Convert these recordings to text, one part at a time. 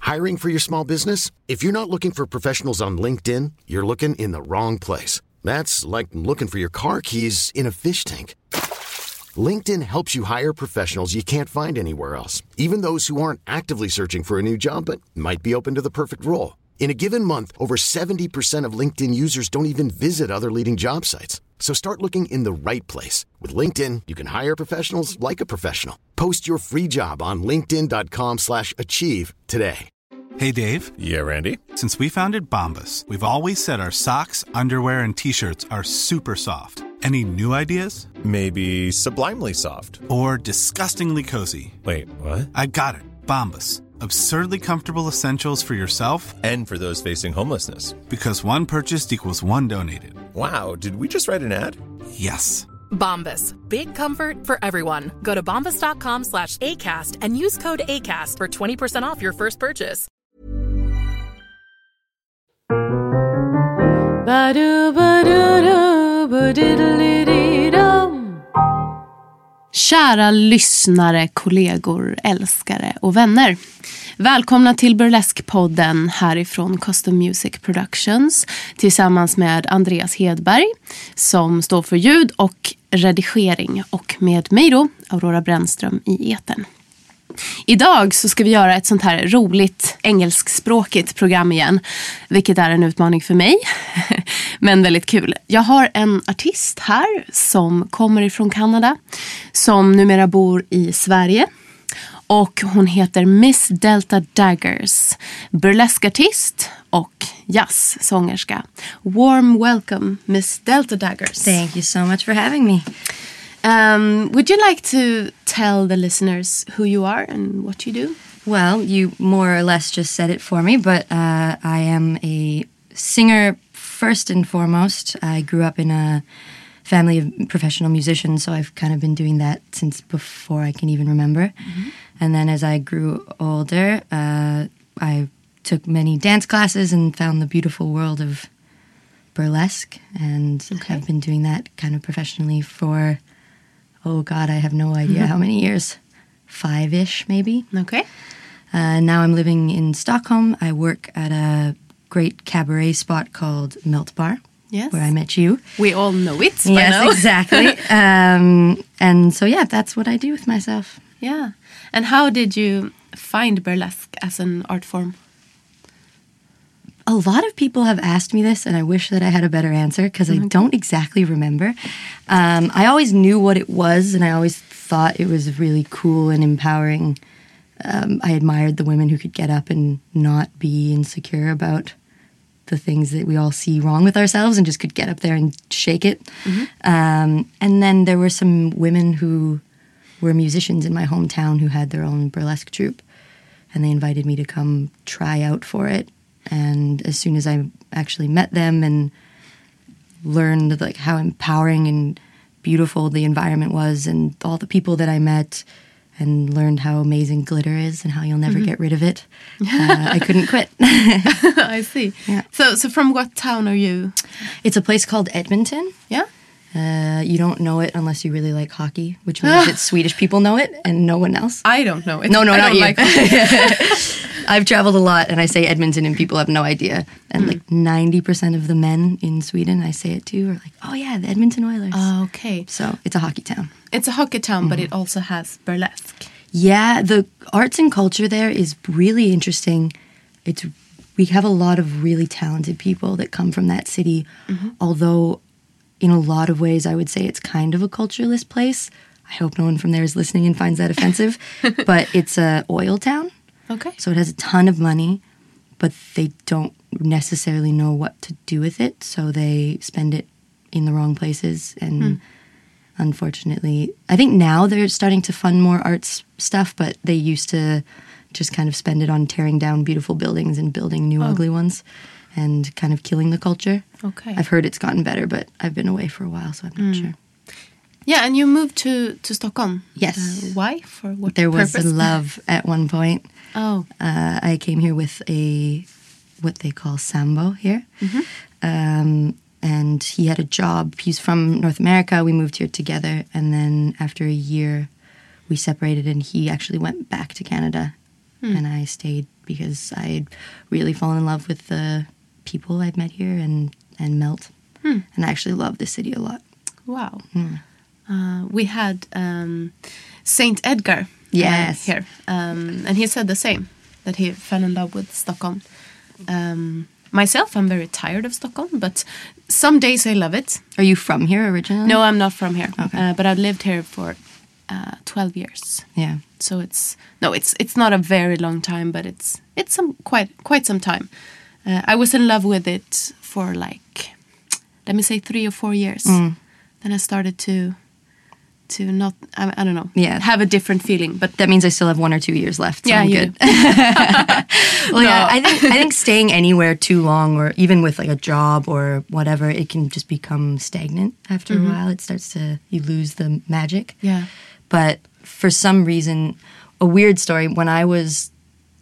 Hiring for your small business? If you're not looking for professionals on LinkedIn, you're looking in the wrong place. That's like looking for your car keys in a fish tank. LinkedIn helps you hire professionals you can't find anywhere else, even those who aren't actively searching for a new job but might be open to the perfect role. In a given month, over 70% of LinkedIn users don't even visit other leading job sites. So start looking in the right place. With LinkedIn, you can hire professionals like a professional. Post your free job on linkedin.com/achieve today. Hey, Dave. Yeah, Randy. Since we founded Bombas, we've always said our socks, underwear, and T-shirts are super soft. Any new ideas? Maybe sublimely soft. Or disgustingly cozy. Wait, what? I got it. Bombas. Absurdly comfortable essentials for yourself and for those facing homelessness. Because one purchased equals one donated. Wow, did we just write an ad? Yes. Bombas. Big comfort for everyone. Go to bombas.com/ACAST and use code ACAST for 20% off your first purchase. Kära lyssnare, kollegor, älskare och vänner. Välkomna till Burlesque-podden härifrån Custom Music Productions tillsammans med Andreas Hedberg som står för ljud och redigering och med mig då, Aurora Brännström i etern. Idag så ska vi göra ett sånt här roligt engelskspråkigt program igen, vilket är en utmaning för mig, men väldigt kul. Jag har en artist här som kommer ifrån Kanada, som numera bor i Sverige. Och hon heter Miss Delta Daggers, burleskartist och jazzsångerska. Warm welcome, Miss Delta Daggers. Thank you so much for having me. Would you like to tell the listeners who you are and what you do? Well, you more or less just said it for me, but I am a singer first and foremost. I grew up in a family of professional musicians, so I've kind of been doing that since before I can even remember. Mm-hmm. And then as I grew older, I took many dance classes and found the beautiful world of burlesque, and have been doing that kind of professionally for, oh God, I have no idea how many years. 5-ish maybe. Okay. Now I'm living in Stockholm. I work at a great cabaret spot called Melt Bar. Yes. Where I met you. We all know it by yes, now. Exactly. And so, yeah, that's what I do with myself. Yeah. And how did you find burlesque as an art form? A lot of people have asked me this, and I wish that I had a better answer because I don't exactly remember. I always knew what it was, and I always thought it was really cool and empowering. I admired the women who could get up and not be insecure about the things that we all see wrong with ourselves and just could get up there and shake it. Mm-hmm. And then there were some women who were musicians in my hometown who had their own burlesque troupe, and they invited me to come try out for it. And as soon as I actually met them and learned like how empowering and beautiful the environment was and all the people that I met, and learned how amazing glitter is and how you'll never get rid of it, I couldn't quit. I see. Yeah. So from what town are you? It's a place called Edmonton. Yeah. You don't know it unless you really like hockey, which means that Swedish people know it and no one else. I don't know it. No, I not you. Like I've traveled a lot, and I say Edmonton, and people have no idea. And like 90% of the men in Sweden, I say it to, are like, "Oh yeah, the Edmonton Oilers." Oh, okay. So it's a hockey town. It's a hockey town, but it also has burlesque. Yeah, the arts and culture there is really interesting. We have a lot of really talented people that come from that city, although in a lot of ways I would say it's kind of a cultureless place. I hope no one from there is listening and finds that offensive, but it's a oil town. Okay. So it has a ton of money, but they don't necessarily know what to do with it, so they spend it in the wrong places. And unfortunately, I think now they're starting to fund more arts stuff, but they used to just kind of spend it on tearing down beautiful buildings and building new ugly ones and kind of killing the culture. Okay. I've heard it's gotten better, but I've been away for a while, so I'm not sure. Yeah, and you moved to Stockholm. Yes. Why? For what There purpose? was love at one point. Oh. I came here with what they call Sambo here. And he had a job. He's from North America. We moved here together. And then after a year, we separated, and he actually went back to Canada. And I stayed because I'd really fallen in love with the people I'd met here and melt. And I actually love the city a lot. Wow. We had Saint Edgar here, and he said the same, that he fell in love with Stockholm. Myself, I'm very tired of Stockholm, but some days I love it. Are you from here originally? No, I'm not from here, Okay. but I've lived here for 12 years. Yeah. So it's not a very long time, but it's some quite some time. I was in love with it for like, let me say 3 or 4 years. Then I started to not, I don't know, have a different feeling. But that means I still have 1 or 2 years left. So yeah, I'm you good. Well, yeah, I think staying anywhere too long, or even with like a job or whatever, it can just become stagnant after a while. It starts to, you lose the magic. Yeah. But for some reason, a weird story, when I was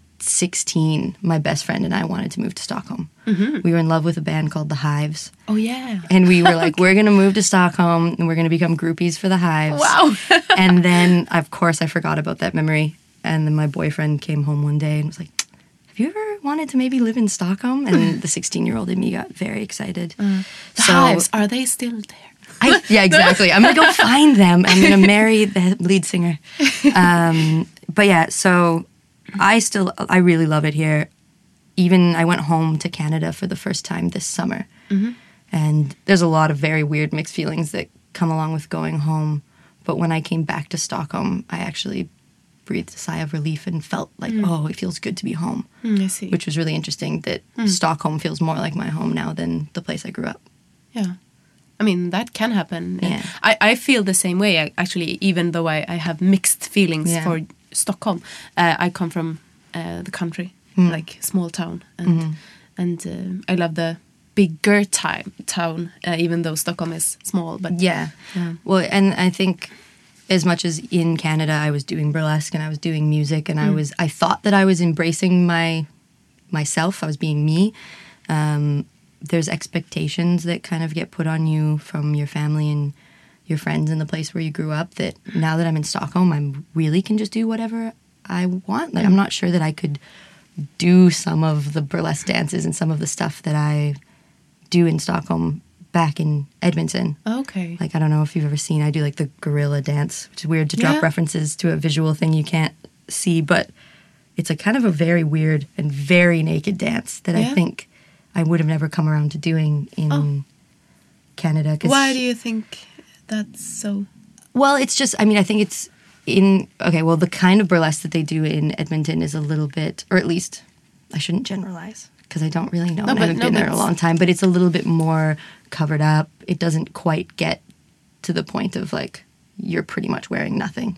16, my best friend and I wanted to move to Stockholm. We were in love with a band called The Hives. Oh, yeah. And we were like, we're going to move to Stockholm and we're going to become groupies for The Hives. Wow. And then, of course, I forgot about that memory. And then my boyfriend came home one day and was like, have you ever wanted to maybe live in Stockholm? And the 16-year-old in me got very excited. The Hives, are they still there? Yeah, exactly. I'm going to go find them. I'm going to marry the lead singer. But yeah, so I really love it here. Even I went home to Canada for the first time this summer. And there's a lot of very weird mixed feelings that come along with going home. But when I came back to Stockholm, I actually breathed a sigh of relief and felt like, oh, it feels good to be home. I see. Which was really interesting that Stockholm feels more like my home now than the place I grew up. Yeah. I mean, that can happen. Yeah. I feel the same way, actually, even though I have mixed feelings for Stockholm. I come from the country, like small town. And I love the bigger town, even though Stockholm is small. But yeah. Well, and I think as much as in Canada I was doing burlesque and I was doing music and I thought that I was embracing myself, I was being me. There's expectations that kind of get put on you from your family and your friends in the place where you grew up, that now that I'm in Stockholm, I really can just do whatever I want. Like, I'm not sure that I could do some of the burlesque dances and some of the stuff that I do in Stockholm back in Edmonton. Okay. Like, I don't know if you've ever seen, I do like the gorilla dance, which is weird to drop references to a visual thing you can't see, but it's a kind of a very weird and very naked dance that I think I would have never come around to doing in Canada. 'Cause why do you think that's so? Well, it's just, I mean, I think it's the kind of burlesque that they do in Edmonton is a little bit, or at least, I shouldn't generalize, because I don't really know. I haven't been there in a long time, but it's a little bit more covered up. It doesn't quite get to the point of, like, you're pretty much wearing nothing.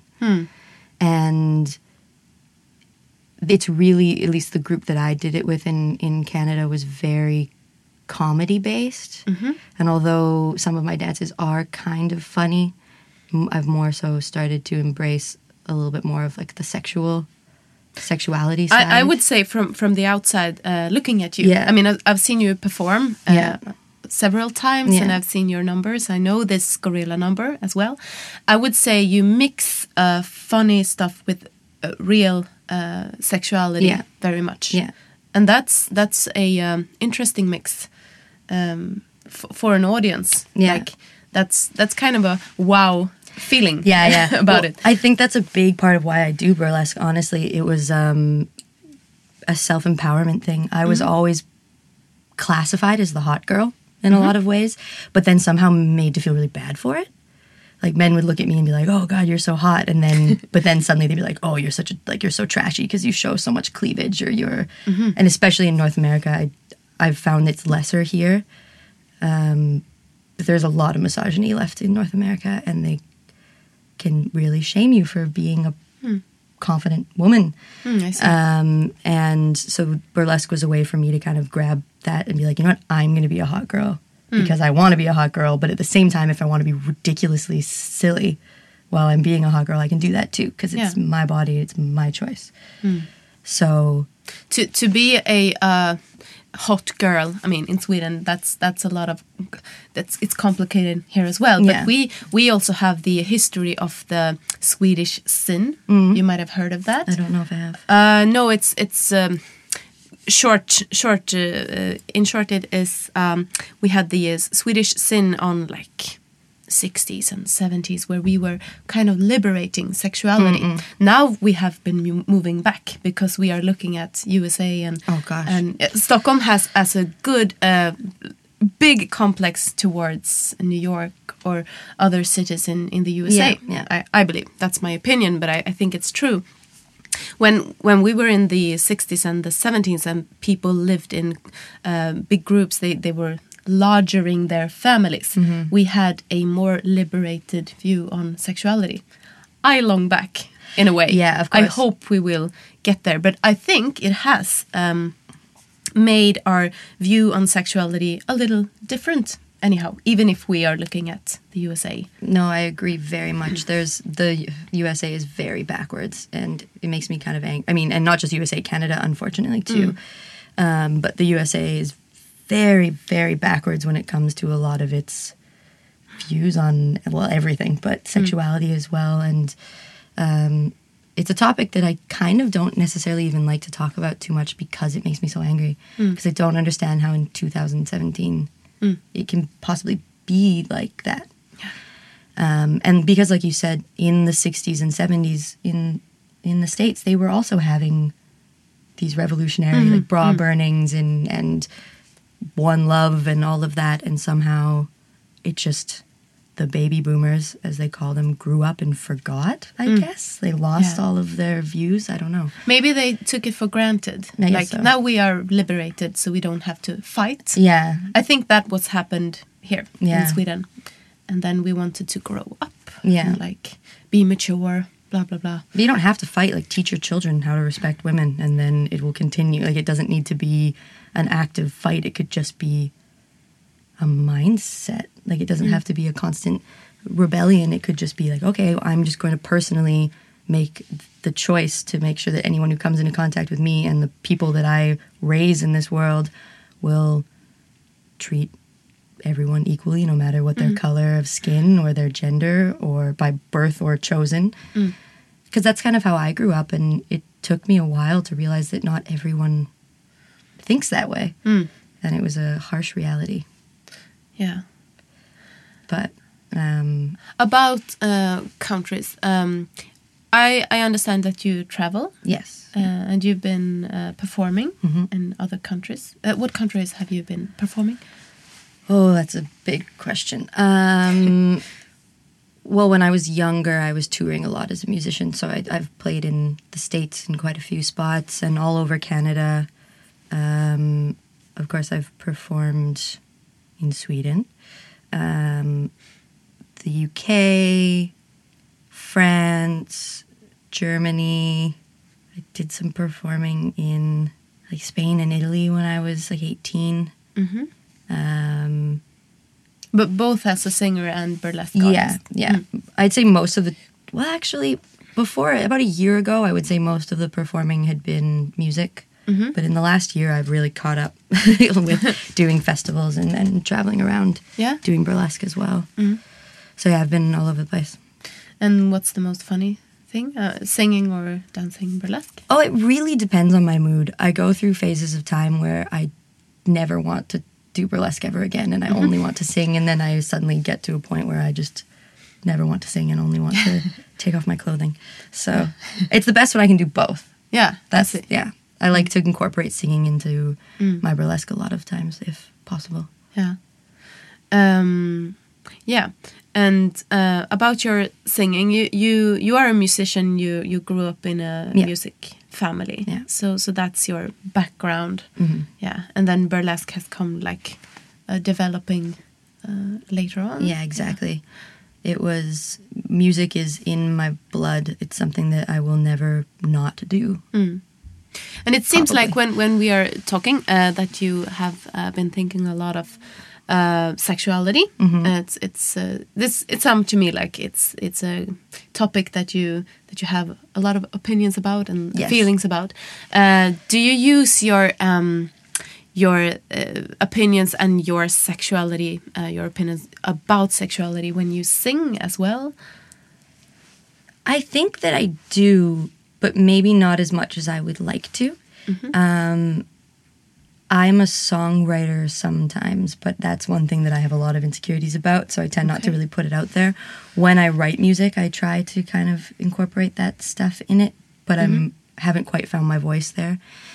And it's really, at least the group that I did it with in Canada was very comedy-based. And although some of my dances are kind of funny, I've more so started to embrace a little bit more of, like, the sexuality side. I would say from the outside, looking at you. I mean, I've seen you perform several times, and I've seen your numbers. I know this gorilla number as well. I would say you mix funny stuff with real sexuality very much. And that's a interesting mix for an audience. Like, that's kind of a wow feeling about it. I think that's a big part of why I do burlesque, honestly. It was a self-empowerment thing. I was always classified as the hot girl in a lot of ways, but then somehow made to feel really bad for it. Like, men would look at me and be like, oh God, you're so hot. And then, but then suddenly they'd be like, oh, you're so trashy because you show so much cleavage, or you're, and especially in North America, I've found it's lesser here. There's a lot of misogyny left in North America, and they can really shame you for being a confident woman. I see. And so burlesque was a way for me to kind of grab that and be like, you know what, I'm going to be a hot girl because I want to be a hot girl. But at the same time, if I want to be ridiculously silly while I'm being a hot girl, I can do that too, because it's my body, it's my choice. So to be a hot girl, I mean, in Sweden, that's a lot of, it's complicated here as well. But we also have the history of the Swedish scene. You might have heard of that. I don't know if I have. No, it's in short, it is we had the Swedish Sin on like 60s and 70s where we were kind of liberating sexuality. Now we have been moving back because we are looking at USA and and Stockholm has as a good big complex towards New York or other cities in the USA. I believe that's my opinion, but I think it's true. When we were in the 60s and the 70s and people lived in big groups, they were largering their families. We had a more liberated view on sexuality. I long back in a way. Yeah, of course. I hope we will get there, but I think it has made our view on sexuality a little different anyhow, even if we are looking at the USA. No, I agree very much. The USA is very backwards, and it makes me kind of angry. I mean, and not just USA, Canada, unfortunately, too. But the USA is very, very backwards when it comes to a lot of its views on, well, everything, but sexuality as well. And it's a topic that I kind of don't necessarily even like to talk about too much because it makes me so angry. Because I don't understand how in 2017 it can possibly be like that. And because, like you said, in the 60s and 70s in the States, they were also having these revolutionary like bra burnings and one love and all of that. And somehow it just, the baby boomers, as they call them, grew up and forgot, I guess. They lost all of their views. I don't know. Maybe they took it for granted. Like so. Now we are liberated, so we don't have to fight. Yeah. I think that what's happened here in Sweden. And then we wanted to grow up. And like be mature, blah, blah, blah. But you don't have to fight. Like, teach your children how to respect women, and then it will continue. Like, it doesn't need to be an active fight. It could just be a mindset. Like, it doesn't have to be a constant rebellion. It could just be like, okay, I'm just going to personally make the choice to make sure that anyone who comes into contact with me and the people that I raise in this world will treat everyone equally, no matter what their color of skin or their gender or by birth or chosen. Because that's kind of how I grew up, and it took me a while to realize that not everyone thinks that way. And it was a harsh reality. Yeah. But about countries, I understand that you travel. Yes. And you've been performing in other countries. What countries have you been performing? Oh, that's a big question. Well, when I was younger, I was touring a lot as a musician. So I've played in the States in quite a few spots and all over Canada. Of course, I've performed in Sweden, the UK, France, Germany. I did some performing in like Spain and Italy when I was like 18. But both as a singer and burlesque artist. Yeah. I'd say most of the... Well, actually, before, about a year ago, I would say most of the performing had been music. But in the last year, I've really caught up with doing festivals and traveling around doing burlesque as well. So yeah, I've been all over the place. And what's the most funny thing? Singing or dancing burlesque? Oh, it really depends on my mood. I go through phases of time where I never want to do burlesque ever again, and I only want to sing, and then I suddenly get to a point where I just never want to sing and only want to take off my clothing. So it's the best when I can do both. Yeah, that's it. Yeah, I like to incorporate singing into my burlesque a lot of times, if possible. Yeah. Yeah. And about your singing, you are a musician. You grew up in a music family. Yeah. So that's your background. Yeah. And then burlesque has come like developing later on. Yeah, exactly. It was, music is in my blood. It's something that I will never not do. And it seems like when we are talking that you have been thinking a lot of sexuality. It sounds to me like it's a topic that you have a lot of opinions about and feelings about. Do you use your opinions and your sexuality, your opinions about sexuality when you sing as well? I think that I do, but maybe not as much as I would like to. I'm a songwriter sometimes, but that's one thing that I have a lot of insecurities about, so I tend not to really put it out there. When I write music, I try to kind of incorporate that stuff in it, but haven't quite found my voice there.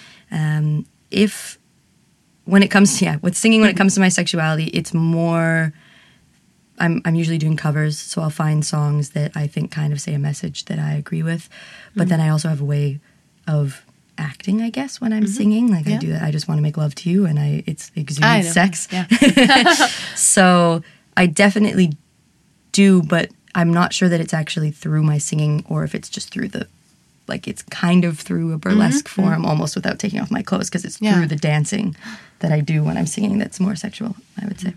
When it comes to my sexuality, it's more, I'm usually doing covers, so I'll find songs that I think kind of say a message that I agree with, but then I also have a way of acting, I guess, when I'm singing. Like I do that. I just want to make love to you, and it's exuding sex. Yeah. So I definitely do, but I'm not sure that it's actually through my singing or if it's just through it's kind of through a burlesque form, almost without taking off my clothes, because it's through the dancing that I do when I'm singing that's more sexual, I would say.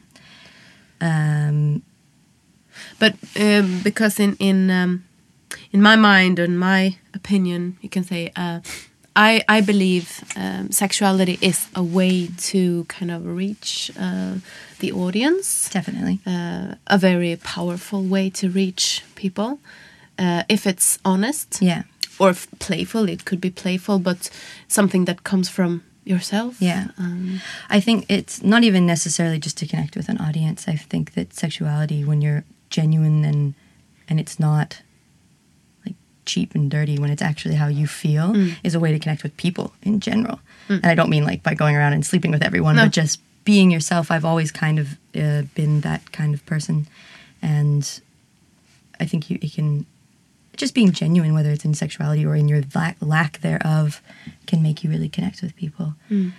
But because in my mind, in my opinion, you can say I believe sexuality is a way to kind of reach the audience. Definitely. A very powerful way to reach people. If it's honest. Yeah. Or playful. It could be playful, but something that comes from yourself. Yeah. I think it's not even necessarily just to connect with an audience. I think that sexuality, when you're genuine and it's not cheap and dirty, when it's actually how you feel, is a way to connect with people in general. And I don't mean by going around and sleeping with everyone, but just being yourself. I've always kind of been that kind of person, and I think it can just being genuine, whether it's in sexuality or in your lack thereof, can make you really connect with people.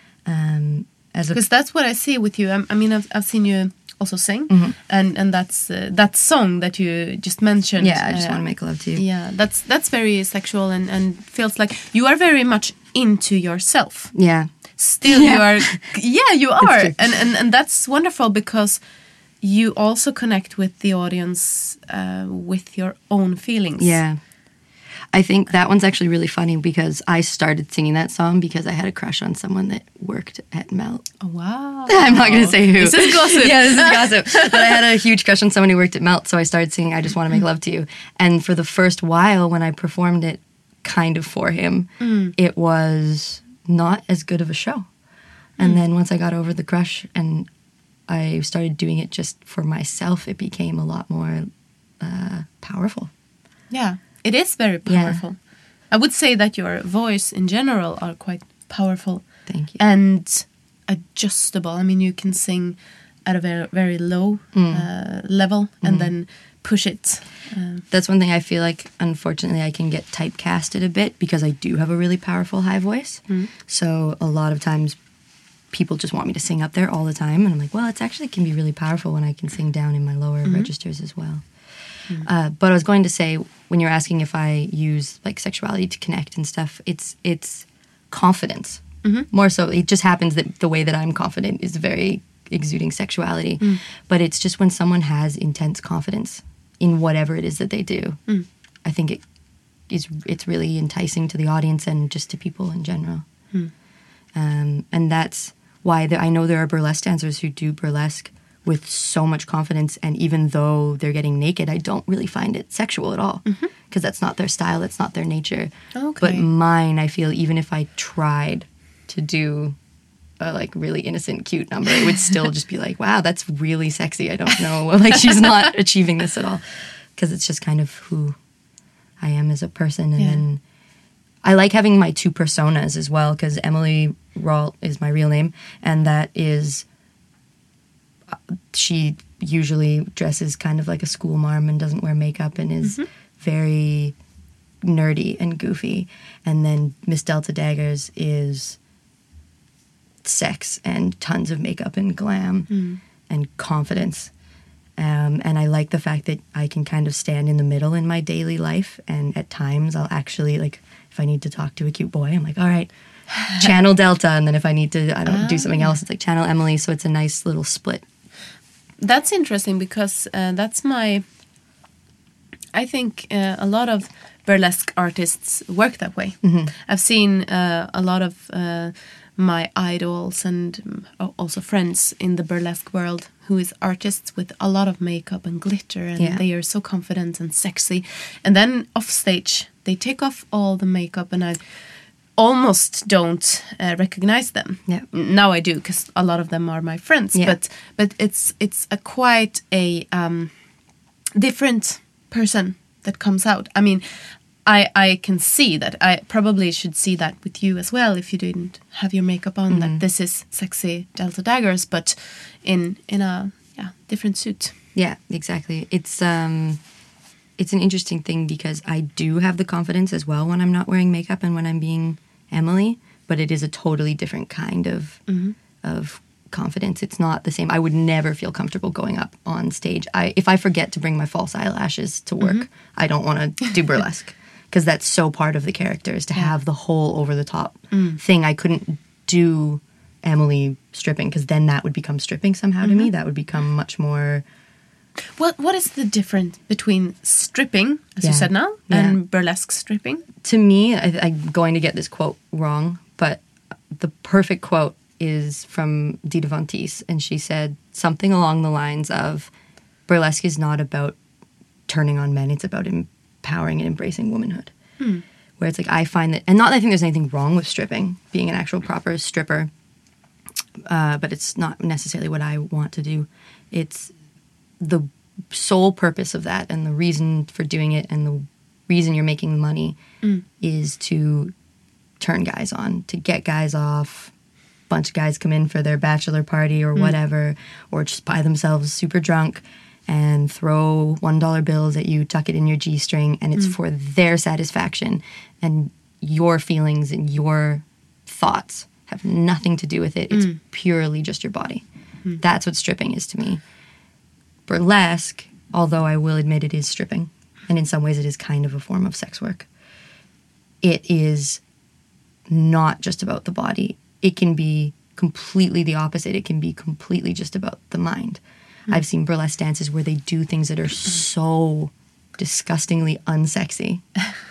Because that's what I see with you. I mean, I've seen you also sing, and that's that song that you just mentioned. Yeah, I just want to make love to you. Yeah, that's very sexual and feels like you are very much into yourself. Yeah, still you are. Yeah, you are, and that's wonderful because you also connect with the audience with your own feelings. Yeah. I think that one's actually really funny because I started singing that song because I had a crush on someone that worked at Melt. Oh, wow. I'm not going to say who. This is gossip. Yeah, this is gossip. But I had a huge crush on someone who worked at Melt, so I started singing I Just Want to Make Love to You. And for the first while when I performed it kind of for him, it was not as good of a show. And then once I got over the crush and I started doing it just for myself, it became a lot more powerful. Yeah. It is very powerful. Yeah. I would say that your voice in general are quite powerful. Thank you. And adjustable. I mean, you can sing at a very, very low level and then push it. That's one thing I feel like, unfortunately, I can get typecasted a bit because I do have a really powerful high voice. So a lot of times people just want me to sing up there all the time. And I'm like, well, it actually can be really powerful when I can sing down in my lower registers as well. But I was going to say, when you're asking if I use sexuality to connect and stuff, it's confidence. More so, it just happens that the way that I'm confident is very exuding sexuality. But it's just when someone has intense confidence in whatever it is that they do, I think it's really enticing to the audience and just to people in general. And that's why I know there are burlesque dancers who do burlesque with so much confidence, and even though they're getting naked, I don't really find it sexual at all because that's not their style, that's not their nature. Okay. But mine, I feel, even if I tried to do a really innocent, cute number, it would still just be like, wow, that's really sexy. I don't know, she's not achieving this at all, because it's just kind of who I am as a person. And then I like having my two personas as well, because Emily Ralt is my real name, and that is... she usually dresses kind of like a school marm and doesn't wear makeup and is very nerdy and goofy. And then Miss Delta Daggers is sex and tons of makeup and glam and confidence. And I like the fact that I can kind of stand in the middle in my daily life. And at times I'll actually, if I need to talk to a cute boy, I'm like, all right, channel Delta. And then if I need to, do something else, it's channel Emily. So it's a nice little split. That's interesting because that's I think a lot of burlesque artists work that way. I've seen a lot of my idols and also friends in the burlesque world who is artists with a lot of makeup and glitter, and they are so confident and sexy. And then off stage, they take off all the makeup, and almost don't recognize them. Yeah. Now I do, because a lot of them are my friends. Yeah. But it's a quite a different person that comes out. I mean, I can see that. I probably should see that with you as well if you didn't have your makeup on, that this is sexy Delta Daggers, but in a different suit. Yeah, exactly. It's an interesting thing because I do have the confidence as well when I'm not wearing makeup and when I'm being Emily, but it is a totally different kind of confidence. It's not the same. I would never feel comfortable going up on stage. If I forget to bring my false eyelashes to work, I don't want to do burlesque because that's so part of the character, is to have the whole over-the-top thing. I couldn't do Emily stripping because then that would become stripping somehow to me. That would become much more... What is the difference between stripping, as you said now, and burlesque stripping? To me, I'm going to get this quote wrong, but the perfect quote is from Dita Von Teese, and she said something along the lines of, burlesque is not about turning on men, it's about empowering and embracing womanhood. Where it's like, I find that, and not that I think there's anything wrong with stripping, being an actual proper stripper, but it's not necessarily what I want to do. It's the sole purpose of that, and the reason for doing it, and the reason you're making the money is to turn guys on, to get guys off. A bunch of guys come in for their bachelor party or whatever, or just buy themselves super drunk and throw $1 bills at you, tuck it in your G-string, and it's for their satisfaction. And your feelings and your thoughts have nothing to do with it. It's purely just your body. That's what stripping is to me. Burlesque, although I will admit it is stripping, and in some ways it is kind of a form of sex work, it is not just about the body. It can be completely the opposite. It can be completely just about the mind. I've seen burlesque dances where they do things that are so disgustingly unsexy.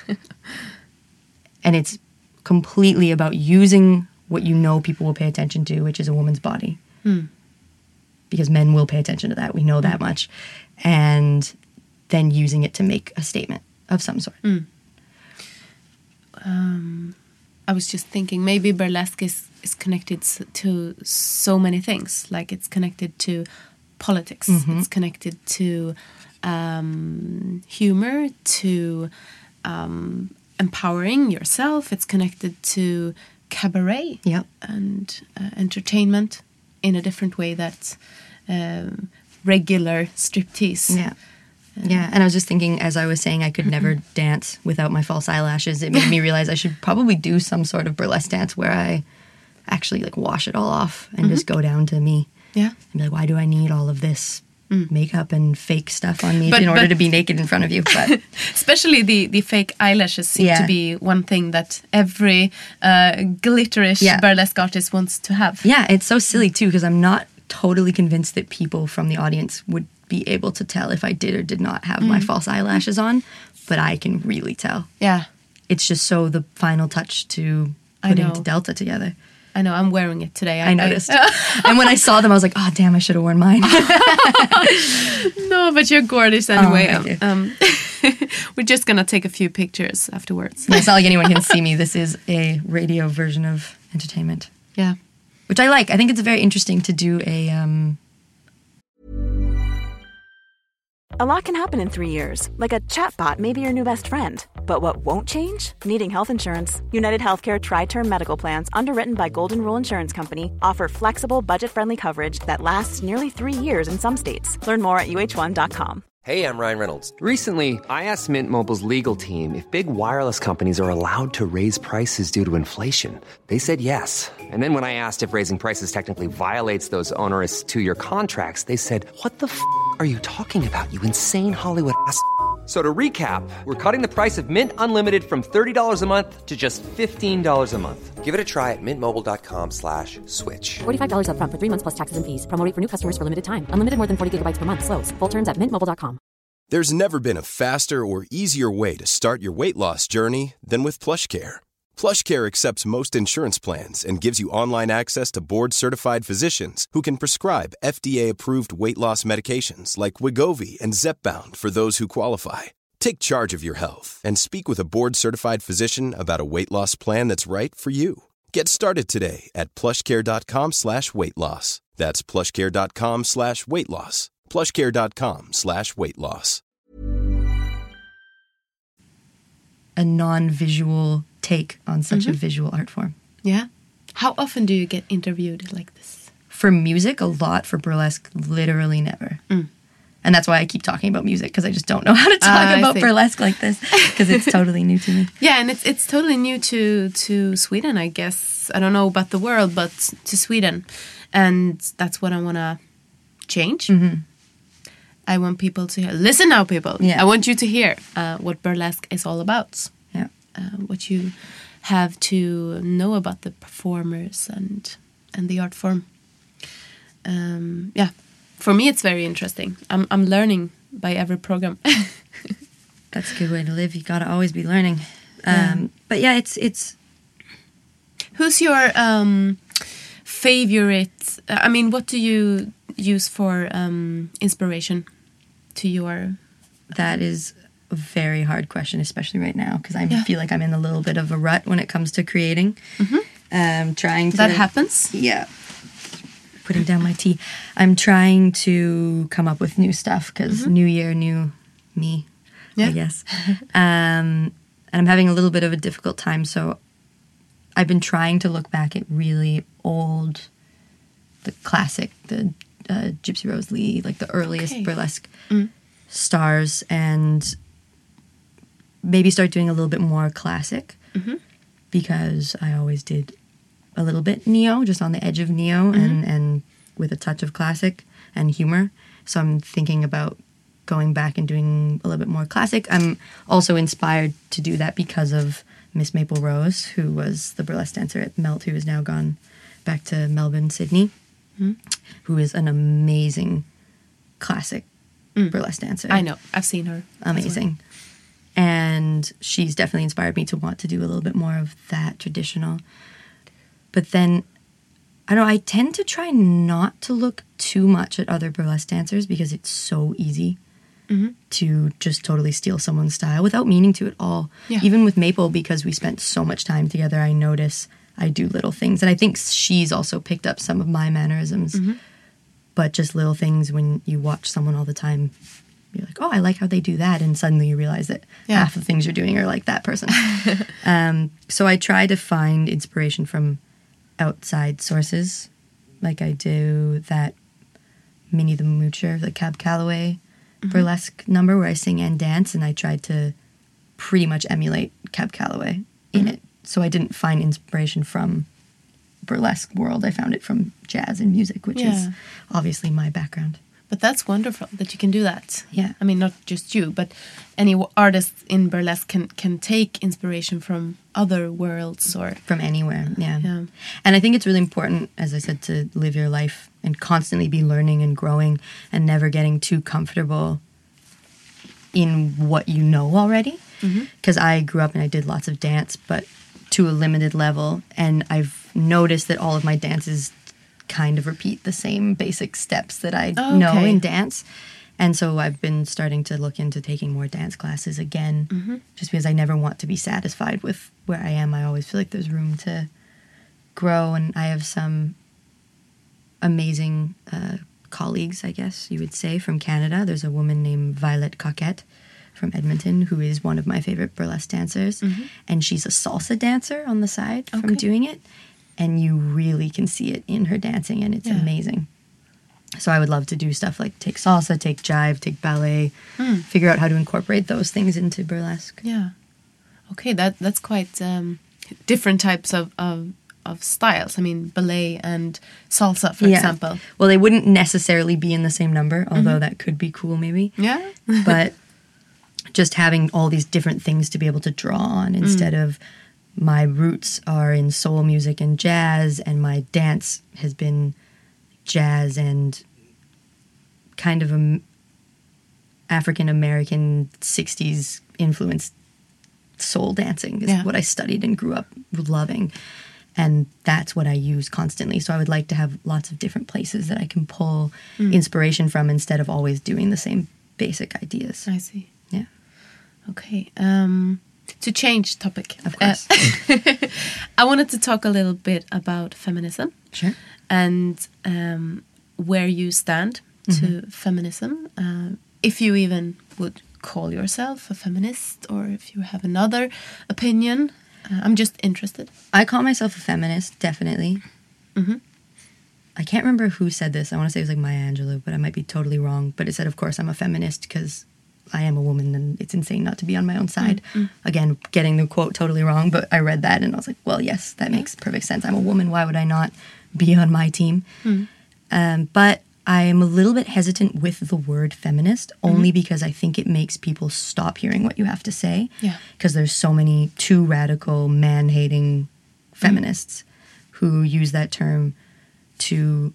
And it's completely about using what you know people will pay attention to, which is a woman's body. Because men will pay attention to that. We know that much. And then using it to make a statement of some sort. I was just thinking maybe burlesque is connected to so many things. Like it's connected to politics. It's connected to humor, to empowering yourself. It's connected to cabaret and entertainment in a different way that regular striptease. Yeah, and I was just thinking, as I was saying, I could never dance without my false eyelashes. It made me realize I should probably do some sort of burlesque dance where I actually like wash it all off and just go down to me. And be like, why do I need all of this makeup and fake stuff on me in order to be naked in front of you? But especially the fake eyelashes seem to be one thing that every glitterish burlesque artist wants to have. Yeah, it's so silly too, because I'm not totally convinced that people from the audience would be able to tell if I did or did not have my false eyelashes on, but I can really tell. Yeah. It's just so the final touch to putting Delta together. I know, I'm wearing it today. I noticed. And when I saw them, I was like, oh, damn, I should have worn mine. No, but you're gorgeous anyway. Oh, we're just going to take a few pictures afterwards. It's not like anyone can see me. This is a radio version of entertainment. Yeah. Which I like. I think it's very interesting to do a... A lot can happen in 3 years, like a chatbot may be your new best friend. But what won't change? Needing health insurance. United Healthcare Tri-Term Medical Plans, underwritten by Golden Rule Insurance Company, offer flexible, budget-friendly coverage that lasts nearly 3 years in some states. Learn more at uh1.com. Hey, I'm Ryan Reynolds. Recently, I asked Mint Mobile's legal team if big wireless companies are allowed to raise prices due to inflation. They said yes. And then when I asked if raising prices technically violates those onerous 2-year contracts, they said, what the f*** are you talking about, you insane Hollywood ass f- So to recap, we're cutting the price of Mint Unlimited from $30 a month to just $15 a month. Give it a try at mintmobile.com/switch. $45 up front for 3 months plus taxes and fees. Promo rate for new customers for limited time. Unlimited more than 40 gigabytes per month. Slows full terms at mintmobile.com. There's never been a faster or easier way to start your weight loss journey than with PlushCare. PlushCare accepts most insurance plans and gives you online access to board-certified physicians who can prescribe FDA-approved weight loss medications like Wegovy and Zepbound for those who qualify. Take charge of your health and speak with a board-certified physician about a weight loss plan that's right for you. Get started today at plushcare.com/weight-loss. That's plushcare.com/weight-loss. plushcare.com/weight-loss. A non-visual take on such a visual art form. Yeah. How often do you get interviewed like this? For music, a lot. For burlesque, literally never. And that's why I keep talking about music, because I just don't know how to talk about burlesque like this, because it's totally new to me. Yeah, and it's totally new to Sweden, I guess. I don't know about the world, but to Sweden. And that's what I want to change. I want people to hear. Listen now, people. Yeah. I want you to hear what burlesque is all about. Yeah. What you have to know about the performers and the art form. Yeah. For me, it's very interesting. I'm learning by every program. That's a good way to live. You got to always be learning. But yeah, it's. Who's your favorite? I mean, what do you use for inspiration to your? That is a very hard question, especially right now, because I feel like I'm in a little bit of a rut when it comes to creating. Trying to. That happens. Yeah. Putting down my tea. I'm trying to come up with new stuff, because new year, new me, I guess. And I'm having a little bit of a difficult time, so I've been trying to look back at really old, the classic, the Gypsy Rose Lee, like the earliest burlesque stars, and maybe start doing a little bit more classic, because I always did a little bit neo, just on the edge of neo, and with a touch of classic and humor. So I'm thinking about going back and doing a little bit more classic. I'm also inspired to do that because of Miss Maple Rose, who was the burlesque dancer at Melt, who has now gone back to Melbourne, Sydney, who is an amazing classic burlesque dancer. I know. I've seen her. Amazing. And she's definitely inspired me to want to do a little bit more of that traditional. But then, I don't know, I tend to try not to look too much at other burlesque dancers, because it's so easy to just totally steal someone's style without meaning to at all. Yeah. Even with Maple, because we spent so much time together, I notice I do little things. And I think she's also picked up some of my mannerisms. But just little things, when you watch someone all the time, you're like, oh, I like how they do that. And suddenly you realize that half the things you're doing are like that person. So I try to find inspiration from outside sources. Like I do that Minnie the Moocher, the Cab Calloway burlesque number where I sing and dance, and I tried to pretty much emulate Cab Calloway in it. So I didn't find inspiration from burlesque world. I found it from jazz and music, which is obviously my background. But that's wonderful that you can do that. Yeah. I mean, not just you, but any artist in burlesque can take inspiration from other worlds or... From anywhere, yeah. And I think it's really important, as I said, to live your life and constantly be learning and growing and never getting too comfortable in what you know already. Because I grew up and I did lots of dance, but to a limited level. And I've noticed that all of my dances kind of repeat the same basic steps that I know in dance. And so I've been starting to look into taking more dance classes again, just because I never want to be satisfied with where I am. I always feel like there's room to grow, and I have some amazing colleagues, I guess you would say, from Canada. There's a woman named Violet Coquette from Edmonton who is one of my favorite burlesque dancers, and she's a salsa dancer on the side from doing it. And you really can see it in her dancing, and it's amazing. So I would love to do stuff like take salsa, take jive, take ballet, figure out how to incorporate those things into burlesque. Yeah. Okay, that's quite different types of styles. I mean, ballet and salsa, for example. Well, they wouldn't necessarily be in the same number, although that could be cool maybe. Yeah. But just having all these different things to be able to draw on instead of... My roots are in soul music and jazz, and my dance has been jazz and kind of African-American 60s influenced soul dancing is what I studied and grew up loving. And that's what I use constantly. So I would like to have lots of different places that I can pull inspiration from instead of always doing the same basic ideas. I see. Yeah. Okay. To change topic, Of course. I wanted to talk a little bit about feminism. Sure. And where you stand to feminism. If you even would call yourself a feminist, or if you have another opinion. I'm just interested. I call myself a feminist, definitely. I can't remember who said this. I want to say it was like Maya Angelou, but I might be totally wrong. But it said, of course, I'm a feminist because I am a woman and it's insane not to be on my own side. Again, getting the quote totally wrong, but I read that and I was like, well, yes, that makes perfect sense. I'm a woman. Why would I not be on my team? But I am a little bit hesitant with the word feminist, only because I think it makes people stop hearing what you have to say. Because there's so many too radical, man-hating feminists who use that term to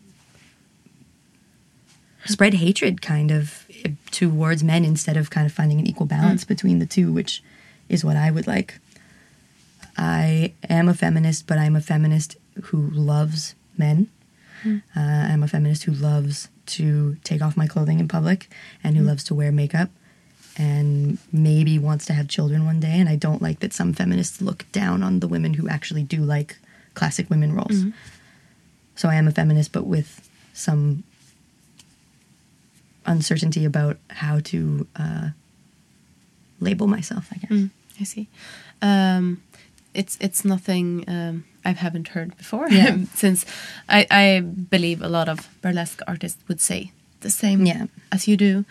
spread hatred kind of towards men instead of kind of finding an equal balance between the two, which is what I would like. I am a feminist, but I'm a feminist who loves men. I'm a feminist who loves to take off my clothing in public and who loves to wear makeup and maybe wants to have children one day. And I don't like that some feminists look down on the women who actually do like classic women roles. So I am a feminist, but with some uncertainty about how to label myself, I guess. I see. It's nothing I haven't heard before, since I believe a lot of burlesque artists would say the same as you do.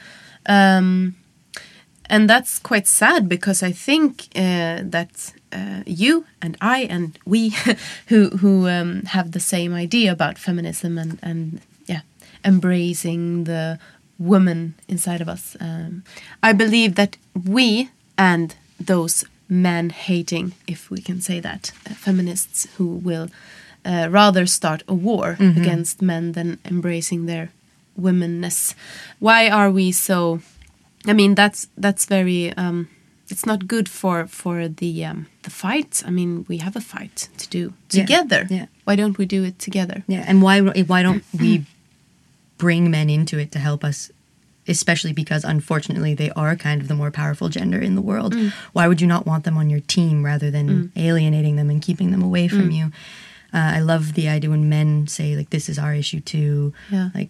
And that's quite sad, because I think that you and I and we who have the same idea about feminism and embracing the woman inside of us, I believe that we and those man-hating, if we can say that, feminists who will rather start a war against men than embracing their womanness. Why are we so? I mean, that's very. It's not good for the fight. I mean, we have a fight to do together. Why don't we do it together? And why don't we bring men into it to help us? Especially because, unfortunately, they are kind of the more powerful gender in the world. Why would you not want them on your team rather than alienating them and keeping them away from you? I love the idea when men say, like, this is our issue too. Like,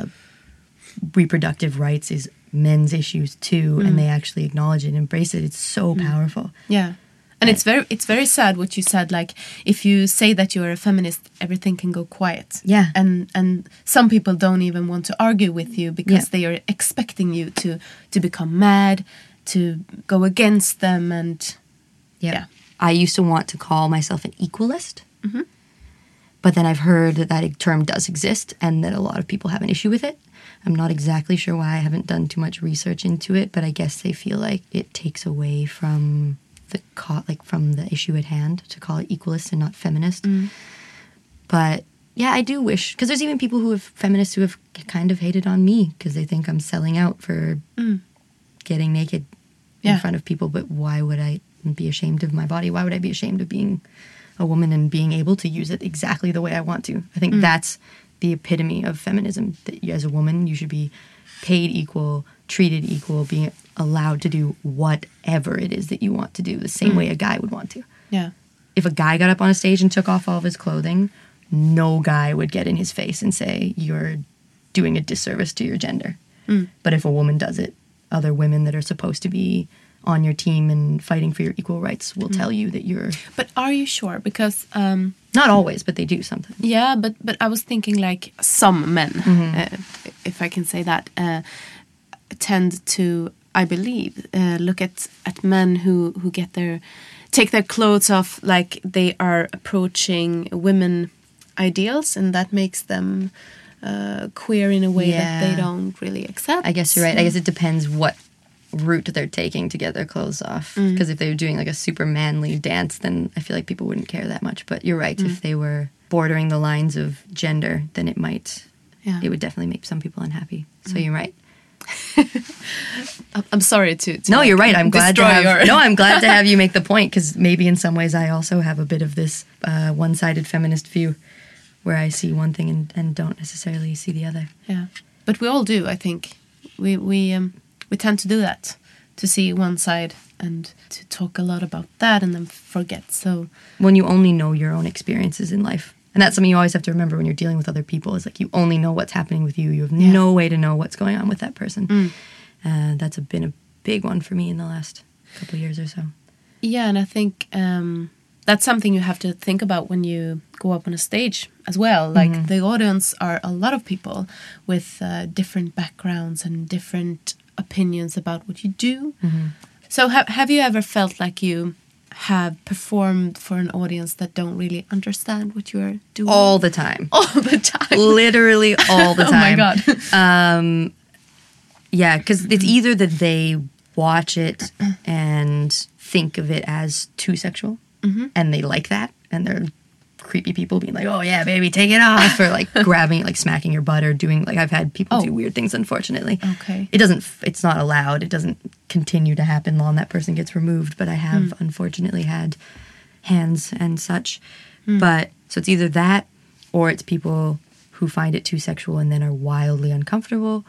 reproductive rights is men's issues too, and they actually acknowledge it and embrace it. It's so powerful. And it's very sad what you said. Like, if you say that you are a feminist, everything can go quiet. And some people don't even want to argue with you because they are expecting you to become mad, to go against them, and I used to want to call myself an equalist, but then I've heard that term does exist and that a lot of people have an issue with it. I'm not exactly sure why. I haven't done too much research into it, but I guess they feel like it takes away from from the issue at hand to call it equalist and not feminist. But yeah, I do wish, because there's even people feminists who have kind of hated on me because they think I'm selling out for getting naked in front of people. But why would I be ashamed of my body? Why would I be ashamed of being a woman and being able to use it exactly the way I want to? I think that's the epitome of feminism, that as a woman you should be paid equal, treated equal, being allowed to do whatever it is that you want to do, the same way a guy would want to. If a guy got up on a stage and took off all of his clothing, no guy would get in his face and say, you're doing a disservice to your gender. But if a woman does it, other women that are supposed to be on your team and fighting for your equal rights will tell you that you're... But are you sure? Because... not always, but they do sometimes. Yeah, but I was thinking, like, some men, if I can say that, tend to, I believe, look at men who take their clothes off like they are approaching women ideals, and that makes them queer in a way that they don't really accept. I guess you're right. I guess it depends what route they're taking to get their clothes off. Because if they were doing like a super manly dance, then I feel like people wouldn't care that much. But you're right. If they were bordering the lines of gender, then it would definitely make some people unhappy. So you're right. I'm sorry to no, you're right. I'm glad to have I'm glad to have you make the point, because maybe in some ways I also have a bit of this one-sided feminist view where I see one thing and don't necessarily see the other. But we all do, I think. We tend to do that, to see one side and to talk a lot about that and then forget. So when you only know your own experiences in life, and that's something you always have to remember when you're dealing with other people, is like you only know what's happening with you. You have no way to know what's going on with that person. That's been a big one for me in the last couple of years or so. Yeah, and I think that's something you have to think about when you go up on a stage as well. Like the audience are a lot of people with different backgrounds and different opinions about what you do. So have you ever felt like you have performed for an audience that don't really understand what you are doing? All the time. All the time. Literally all the time. Oh my God. Yeah, because it's either that they watch it and think of it as too sexual, and they like that, and they're creepy people being like, oh yeah, baby, take it off, or like grabbing, like smacking your butt, or doing, like, I've had people do weird things, unfortunately. Okay. It's not allowed. It doesn't continue to happen long that person gets removed, but I have unfortunately had hands and such. But, so it's either that, or it's people who find it too sexual and then are wildly uncomfortable,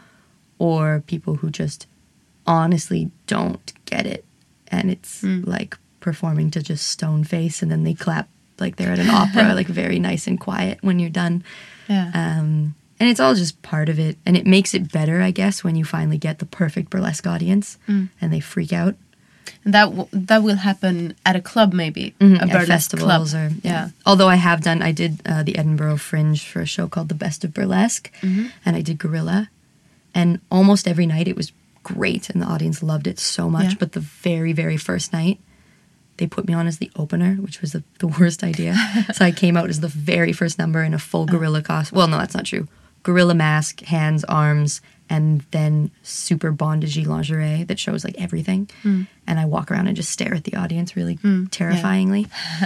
or people who just honestly don't get it. And it's like performing to just stone face, and then they clap like they're at an opera, like very nice and quiet when you're done. Yeah. And it's all just part of it. And it makes it better, I guess, when you finally get the perfect burlesque audience and they freak out. And that will happen at a club, maybe. At burlesque festivals club. or Although I did the Edinburgh Fringe for a show called The Best of Burlesque, and I did Gorilla, and almost every night it was great, and the audience loved it so much. But the very, very first night, they put me on as the opener, which was the worst idea. So I came out as the very first number in a full gorilla costume. Well, no, that's not true. Gorilla mask, hands, arms, and then super bondagey lingerie that shows like everything. And I walk around and just stare at the audience really terrifyingly.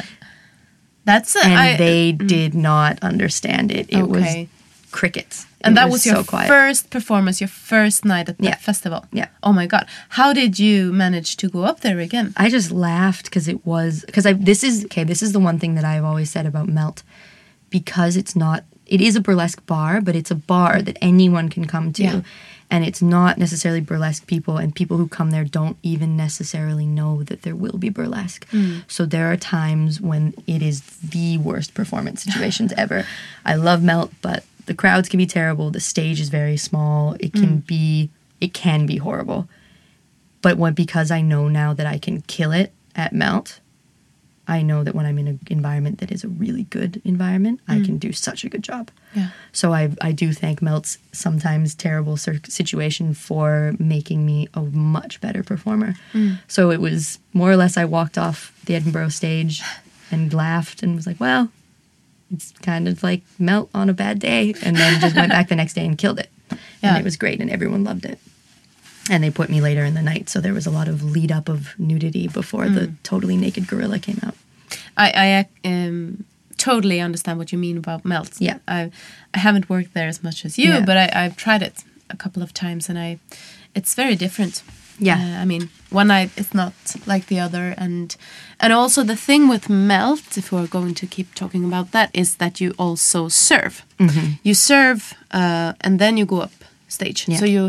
They did not understand it. It was crickets. And that was your first performance, your first night at that festival? Yeah. Oh my God. How did you manage to go up there again? I just laughed because this is the one thing that I've always said about Melt. Because it is a burlesque bar, but it's a bar that anyone can come to. Yeah. And it's not necessarily burlesque people, and people who come there don't even necessarily know that there will be burlesque. So there are times when it is the worst performance situations ever. I love Melt, but the crowds can be terrible. The stage is very small. It can be horrible. But because I know now that I can kill it at Melt, I know that when I'm in an environment that is a really good environment, I can do such a good job. Yeah. So I do thank Melt's sometimes terrible situation for making me a much better performer. So it was more or less I walked off the Edinburgh stage and laughed and was like, well, it's kind of like Melt on a bad day, and then just went back the next day and killed it. And it was great, and everyone loved it. And they put me later in the night, so there was a lot of lead up of nudity before the totally naked gorilla came out. I totally understand what you mean about Melt. Yeah. I haven't worked there as much as you, but I've tried it a couple of times, and it's very different. Yeah. I mean, one night is not like the other. And also the thing with Melt, if we're going to keep talking about that, is that you also serve. You serve and then you go up stage. Yeah. So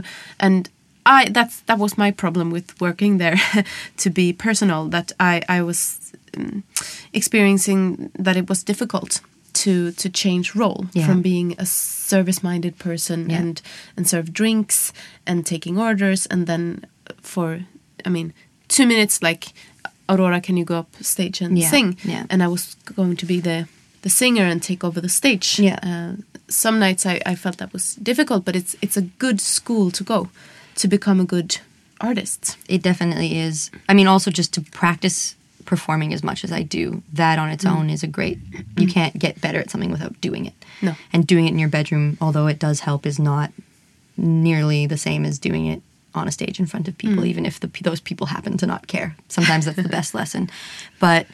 that was my problem with working there, to be personal, that I was experiencing that it was difficult to change role from being a service-minded person and serve drinks and taking orders, and then for 2 minutes, like, Aurora, can you go up stage and sing? Yeah. And I was going to be the singer and take over the stage. Some nights I felt that was difficult, but it's a good school to go to become a good artist. It definitely is. I mean, also just to practice performing as much as I do, that on its own is a great... You can't get better at something without doing it. No. And doing it in your bedroom, although it does help, is not nearly the same as doing it on a stage in front of people, even if those people happen to not care. Sometimes that's the best lesson. But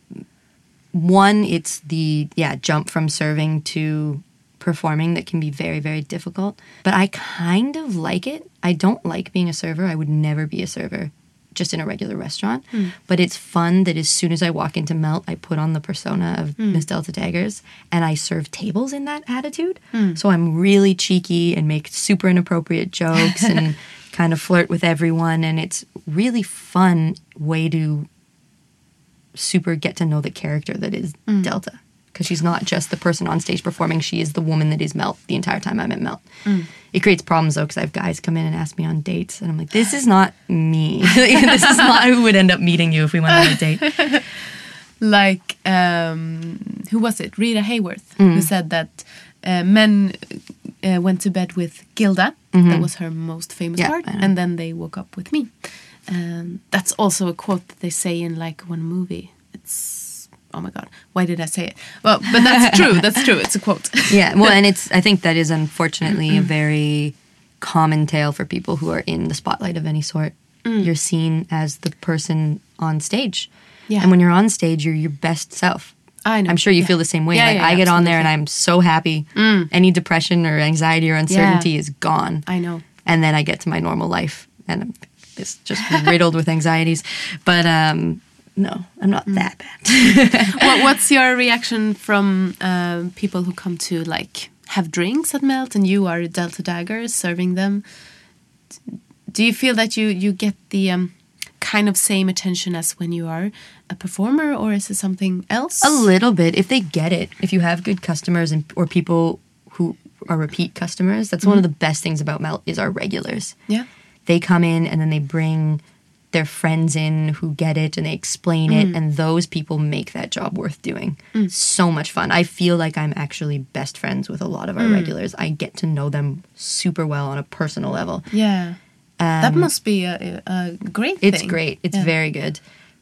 one, it's the jump from serving to performing that can be very, very difficult. But I kind of like it. I don't like being a server. I would never be a server just in a regular restaurant. But it's fun that as soon as I walk into Melt, I put on the persona of Miss Delta Daggers, and I serve tables in that attitude. So I'm really cheeky and make super inappropriate jokes and kind of flirt with everyone, and it's really fun way to super get to know the character that is Delta. Because she's not just the person on stage performing, she is the woman that is Melt the entire time I'm at Melt. It creates problems, though, because I have guys come in and ask me on dates, and I'm like, this is not me. This is not who would end up meeting you if we went on a date. Like, who was it? Rita Hayworth, who said that men went to bed with Gilda. That was her most famous part. And then they woke up with me. That's also a quote that they say in like one movie. It's, oh my God, why did I say it? Well, but that's true. That's true. It's a quote. Yeah, well, and I think that is unfortunately a very common tale for people who are in the spotlight of any sort. You're seen as the person on stage. Yeah. And when you're on stage, you're your best self. I know. I'm sure you feel the same way. Yeah, like I get on there and I'm so happy. Any depression or anxiety or uncertainty is gone. I know. And then I get to my normal life and it's just riddled with anxieties. But no, I'm not that bad. What's your reaction from people who come to like have drinks at Melt and you are Delta Dagger serving them? Do you feel that you get the kind of same attention as when you are a performer, or is it something else? A little bit, if they get it. If you have good customers or people who are repeat customers, that's one of the best things about Melt is our regulars. Yeah. They come in and then they bring their friends in who get it and they explain it, and those people make that job worth doing. So much fun. I feel like I'm actually best friends with a lot of our regulars. I get to know them super well on a personal level. Yeah. That must be a great thing. It's great. It's very good.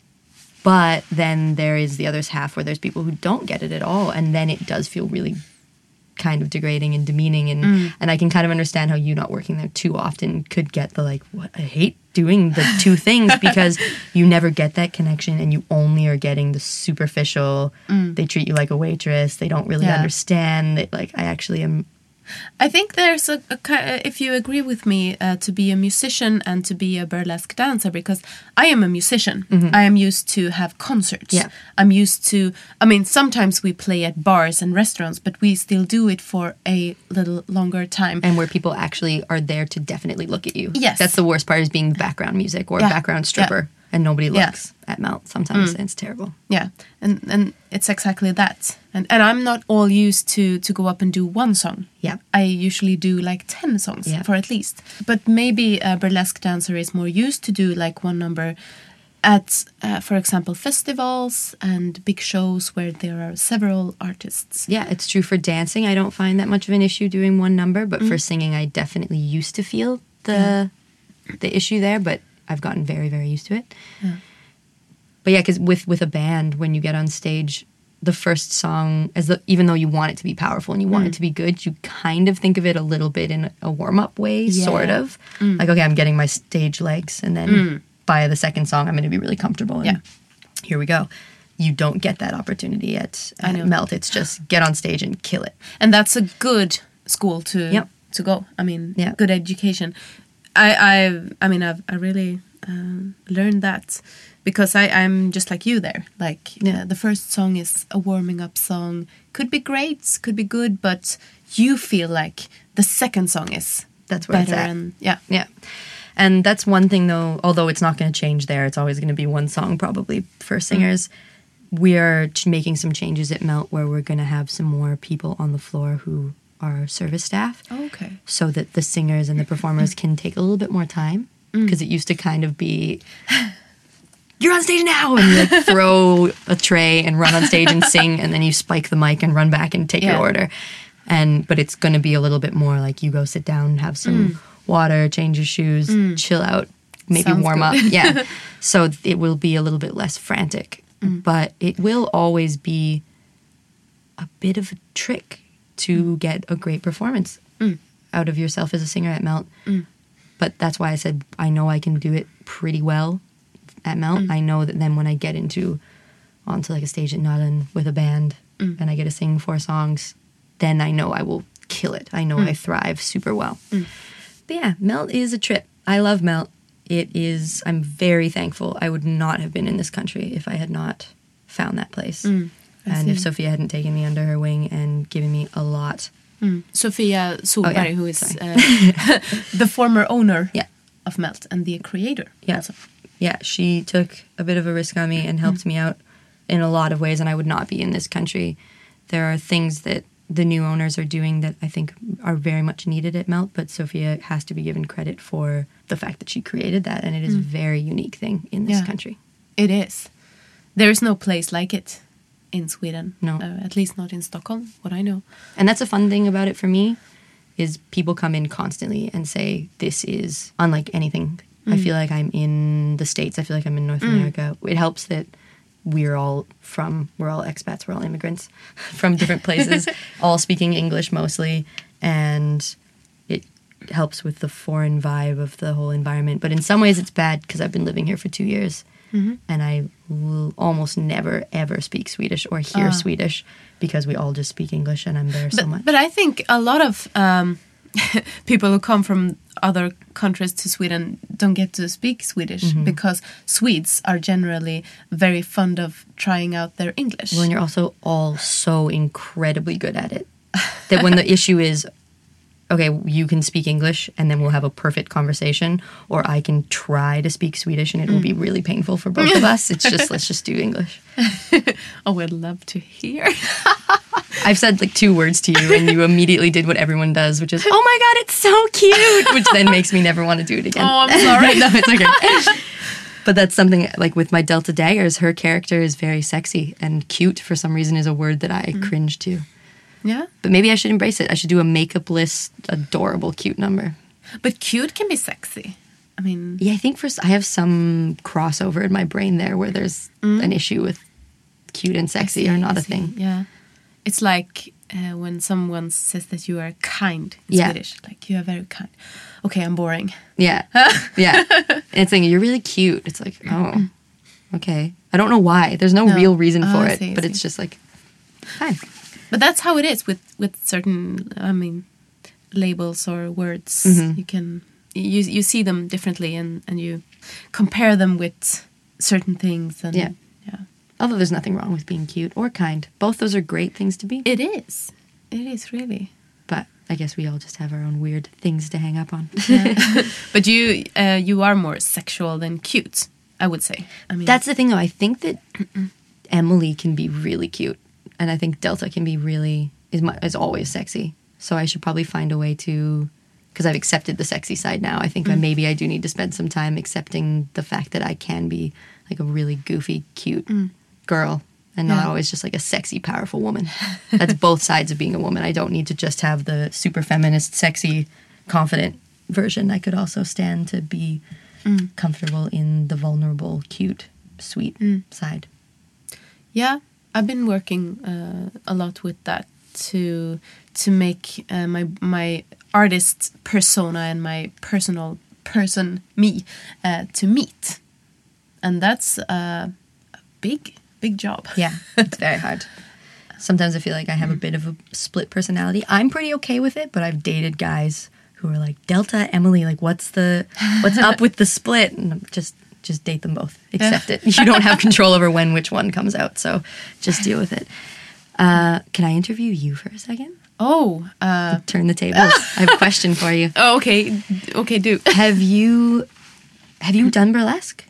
But then there is the other half where there's people who don't get it at all, and then it does feel really kind of degrading and demeaning, and I can kind of understand how you not working there too often could get the like, what, I hate doing the two things, because you never get that connection and you only are getting the superficial, they treat you like a waitress, they don't really understand that, like, I actually am. I think there's if you agree with me, to be a musician and to be a burlesque dancer, because I am a musician. I am used to have concerts. Yeah. I'm used to, I mean, sometimes we play at bars and restaurants, but we still do it for a little longer time. And where people actually are there to definitely look at you. Yes. That's the worst part, is being background music or background stripper. And nobody looks at Melt sometimes, and it's terrible. Yeah, and it's exactly that. And I'm not all used to go up and do one song. Yeah. I usually do like 10 songs for at least. But maybe a burlesque dancer is more used to do like one number at, for example, festivals and big shows where there are several artists. Yeah, it's true for dancing. I don't find that much of an issue doing one number, but for singing, I definitely used to feel the issue there, but I've gotten very, very used to it. Yeah. But yeah, because with a band, when you get on stage, the first song, even though you want it to be powerful and you want it to be good, you kind of think of it a little bit in a warm-up way, sort of. Like, okay, I'm getting my stage legs, and then by the second song, I'm going to be really comfortable. And here we go. You don't get that opportunity at Melt. It's just get on stage and kill it. And that's a good school to go. I mean, good education. I really learned that, because I'm just like you there. Like, the first song is a warming up song. Could be great, could be good, but you feel like the second song is that's where better. It's at. And, yeah. And that's one thing, though, although it's not going to change there. It's always going to be one song probably for singers. We are making some changes at Melt where we're going to have some more people on the floor who are service staff. Oh, okay. So that the singers and the performers can take a little bit more time, because it used to kind of be, you're on stage now, and you like throw a tray and run on stage and sing, and then you spike the mic and run back and take your order. But it's going to be a little bit more like you go sit down, have some water, change your shoes, chill out, maybe Sounds warm good. up. Yeah. So it will be a little bit less frantic, but it will always be a bit of a trick to get a great performance out of yourself as a singer at Melt. But that's why I said I know I can do it pretty well at Melt. I know that then when I get onto like a stage at Nullen with a band and I get to sing 4 songs, then I know I will kill it. I know I thrive super well. But yeah, Melt is a trip. I love Melt. I'm very thankful. I would not have been in this country if I had not found that place. And if Sophia hadn't taken me under her wing and given me a lot. Sofia Solberg, who is the former owner of Melt and the creator. Yeah. Also. Yeah, she took a bit of a risk on me and helped me out in a lot of ways, and I would not be in this country. There are things that the new owners are doing that I think are very much needed at Melt, but Sophia has to be given credit for the fact that she created that, and it is a very unique thing in this country. It is. There is no place like it in Sweden. No. At least not in Stockholm, what I know. And that's a fun thing about it for me, is people come in constantly and say, this is unlike anything. I feel like I'm in the States. I feel like I'm in North America. It helps that we're all expats, we're all immigrants from different places, all speaking English mostly, and it helps with the foreign vibe of the whole environment. But in some ways it's bad because I've been living here for 2 years, and I will almost never, ever speak Swedish or hear Swedish because we all just speak English and I'm there so much. But I think a lot of people who come from other countries to Sweden don't get to speak Swedish because Swedes are generally very fond of trying out their English. Well, and you're also all so incredibly good at it that when the issue is, okay, you can speak English and then we'll have a perfect conversation, or I can try to speak Swedish and it will be really painful for both of us. It's just, let's just do English. Oh, I'd love to hear. I've said like 2 words to you and you immediately did what everyone does, which is, oh my God, it's so cute, which then makes me never want to do it again. Oh, I'm sorry. No, it's okay. But that's something, like with my Delta Daggers, her character is very sexy, and cute for some reason is a word that I cringe to. Yeah. But maybe I should embrace it. I should do a makeup-less, adorable, cute number. But cute can be sexy. I mean... Yeah, I think I have some crossover in my brain there where there's an issue with cute and sexy are not a thing. Yeah. It's like when someone says that you are kind in Swedish. Like, you are very kind. Okay, I'm boring. Yeah. Yeah. And it's saying, you're really cute. It's like, oh, okay. I don't know why. There's no real reason for it. But it's just like, fine. But that's how it is with certain, I mean, labels or words. You can, you see them differently and you compare them with certain things. And, yeah. Although there's nothing wrong with being cute or kind. Both those are great things to be. It is. It is, really. But I guess we all just have our own weird things to hang up on. Yeah. But you are more sexual than cute, I would say. I mean, that's the thing, though. I think that Emily can be really cute. And I think Delta can be is always sexy. So I should probably find a way to... Because I've accepted the sexy side now. I think maybe I do need to spend some time accepting the fact that I can be like a really goofy, cute girl and not always just like a sexy, powerful woman. That's both sides of being a woman. I don't need to just have the super feminist, sexy, confident version. I could also stand to be comfortable in the vulnerable, cute, sweet side. Yeah, I've been working a lot with that to make my artist persona and my personal person, me, to meet. And that's a big job. Yeah, it's very hard. Sometimes I feel like I have a bit of a split personality. I'm pretty okay with it, but I've dated guys who are like, Delta, Emily, like what's up with the split? And I'm just date them both. Accept it. You don't have control over which one comes out, so just deal with it. Can I interview you for a second? Oh. Turn the tables. I have a question for you. Oh, okay. Okay, do. Have you done burlesque?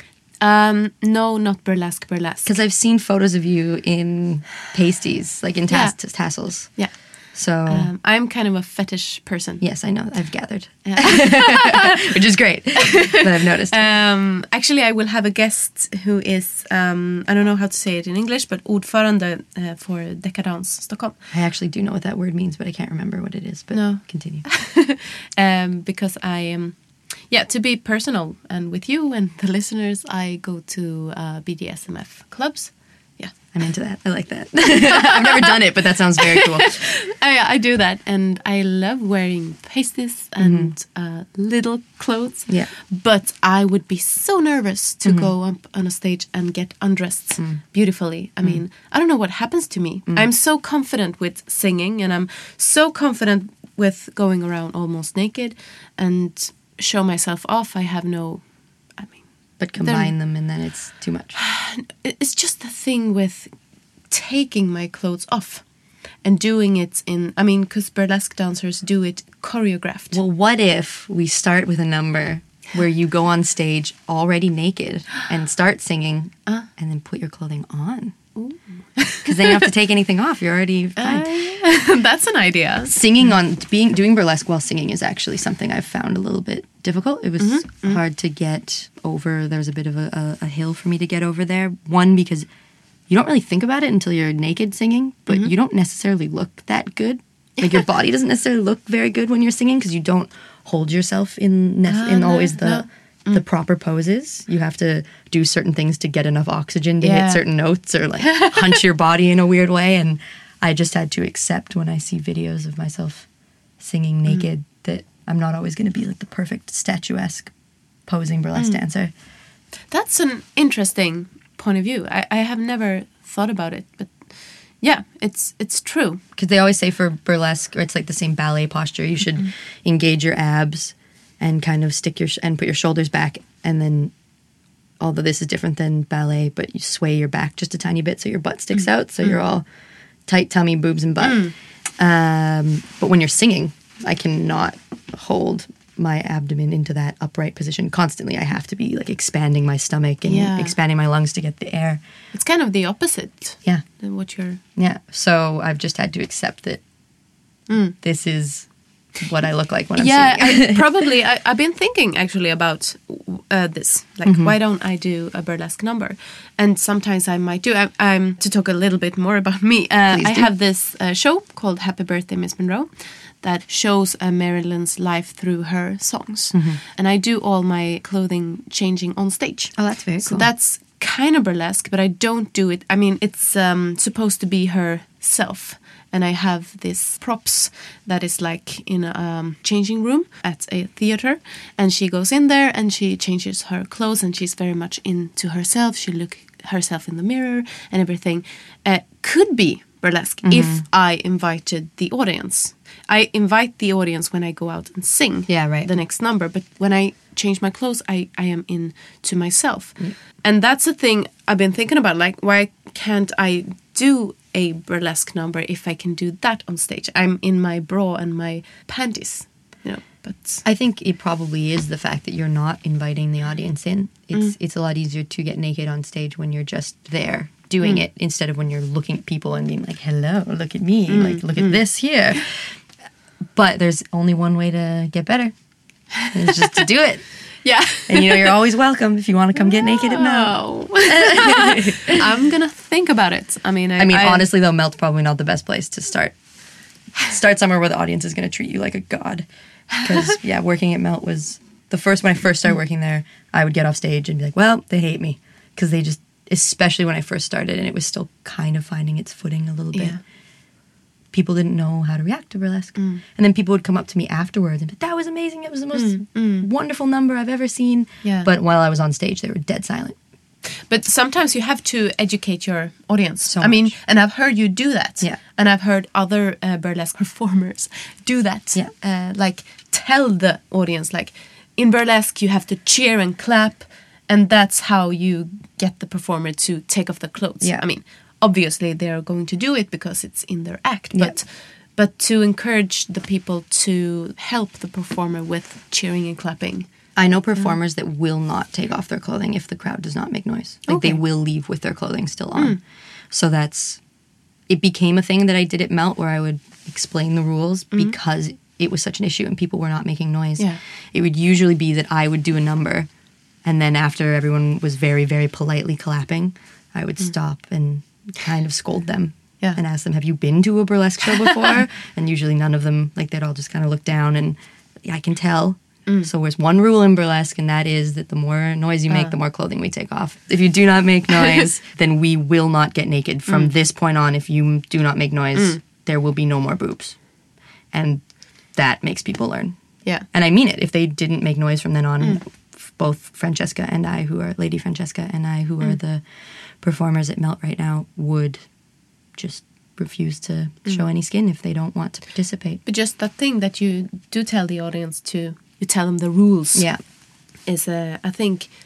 No, not burlesque. Because I've seen photos of you in pasties, like in tassels. Yeah. So I'm kind of a fetish person. Yes, I know. I've gathered. Which is great. But I've noticed. Actually, I will have a guest who is, I don't know how to say it in English, but ordförande for Dekadans Stockholm. I actually do know what that word means, but I can't remember what it is. But no. Continue. Because I am... to be personal and with you and the listeners, I go to BDSMF clubs. Yeah, I'm into that. I like that. I've never done it, but that sounds very cool. I do that, and I love wearing pasties and little clothes. Yeah, but I would be so nervous to go up on a stage and get undressed beautifully. I mean, I don't know what happens to me. I'm so confident with singing, and I'm so confident with going around almost naked and show myself off. I have no, but combine them and then it's too much. It's just the thing with taking my clothes off and doing it because burlesque dancers do it choreographed. Well, what if we start with a number where you go on stage already naked and start singing and then put your clothing on. Because then you don't have to take anything off. You're already fine. That's an idea. Doing burlesque while singing is actually something I've found a little bit difficult. It was hard to get over. There's a bit of a hill for me to get over there. One, because you don't really think about it until you're naked singing, but you don't necessarily look that good. Like your body doesn't necessarily look very good when you're singing because you don't hold yourself in always the proper poses. You have to do certain things to get enough oxygen to hit certain notes or like hunch your body in a weird way. And I just had to accept when I see videos of myself singing naked that I'm not always going to be like the perfect statuesque posing burlesque dancer. That's an interesting point of view. I have never thought about it, but yeah, it's true. Because they always say for burlesque, or it's like the same ballet posture, you should engage your abs and kind of put your shoulders back, and then, although this is different than ballet, but you sway your back just a tiny bit so your butt sticks out, so you're all tight tummy, boobs, and butt. But when you're singing, I cannot hold my abdomen into that upright position constantly. I have to be like expanding my stomach and expanding my lungs to get the air. It's kind of the opposite. Yeah. Than what you're... Yeah. So I've just had to accept that this is what I look like when I'm singing. I've been thinking actually about this. Like, why don't I do a burlesque number? And sometimes I might do. I'm to talk a little bit more about me. I have this show called Happy Birthday, Miss Monroe, that shows Marilyn's life through her songs. And I do all my clothing changing on stage. Oh, that's very cool. So that's kind of burlesque, but I don't do it. I mean, it's supposed to be herself. And I have this props that is like in a changing room at a theater. And she goes in there and she changes her clothes and she's very much into herself. She look herself in the mirror and everything. Could be burlesque if I invited the audience. I invite the audience when I go out and sing the next number. But when I change my clothes, I am into myself. And that's the thing I've been thinking about. Like, why can't I do a burlesque number if I can do that on stage? I'm in my bra and my panties, but I think it probably is the fact that you're not inviting the audience in. It's a lot easier to get naked on stage when you're just there doing it instead of when you're looking at people and being like, hello, look at me, like, look at this here. But there's only one way to get better. It's just to do it. Yeah. And you're always welcome if you want to come get naked at Melt. I'm going to think about it. I mean, honestly, though, Melt's probably not the best place to start. Start somewhere where the audience is going to treat you like a god. Because, working at Melt was when I first started working there, I would get off stage and be like, well, they hate me. Because they just, especially when I first started and it was still kind of finding its footing a little bit. People didn't know how to react to burlesque. And then people would come up to me afterwards and be like, that was amazing. It was the most wonderful number I've ever seen. Yeah. But while I was on stage, they were dead silent. But sometimes you have to educate your audience. I mean, and I've heard you do that. Yeah. And I've heard other burlesque performers do that. Yeah. Like, tell the audience, like, in burlesque, you have to cheer and clap. And that's how you get the performer to take off their clothes. Yeah. I mean, obviously, they are going to do it because it's in their act. But to encourage the people to help the performer with cheering and clapping. I know performers that will not take off their clothing if the crowd does not make noise. Like, they will leave with their clothing still on. So it became a thing that I did at Melt where I would explain the rules because it was such an issue and people were not making noise. Yeah. It would usually be that I would do a number and then after everyone was very, very politely clapping, I would stop and kind of scold them and ask them, have you been to a burlesque show before? And usually none of them, like, they'd all just kind of look down and I can tell. So there's one rule in burlesque, and that is that the more noise you make, the more clothing we take off. If you do not make noise, then we will not get naked. From this point on, if you do not make noise, there will be no more boobs. And that makes people learn. Yeah. And I mean it. If they didn't make noise from then on, both Francesca and I, who are Lady Francesca, and I, who are the performers at Melt right now, would just refuse to show any skin if they don't want to participate. But just that thing that you do tell the audience to, you tell them the rules. Yeah. Is I think